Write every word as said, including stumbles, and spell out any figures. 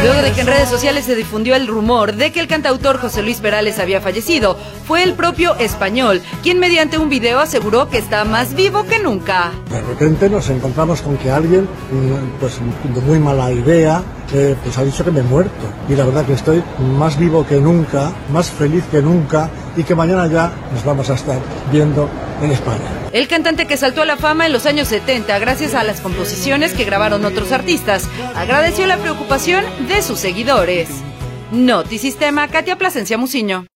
Luego de que en redes sociales se difundió el rumor de que el cantautor José Luis Perales había fallecido, fue el propio español quien mediante un video aseguró que está más vivo que nunca. De repente nos encontramos con que alguien, pues de muy mala idea, eh, pues ha dicho que me he muerto. Y la verdad que estoy más vivo que nunca, más feliz que nunca, y que mañana ya nos vamos a estar viendo en España. El cantante, que saltó a la fama en los años setenta gracias a las composiciones que grabaron otros artistas, agradeció la preocupación de sus seguidores. Notisistema, Katia Plasencia Muciño.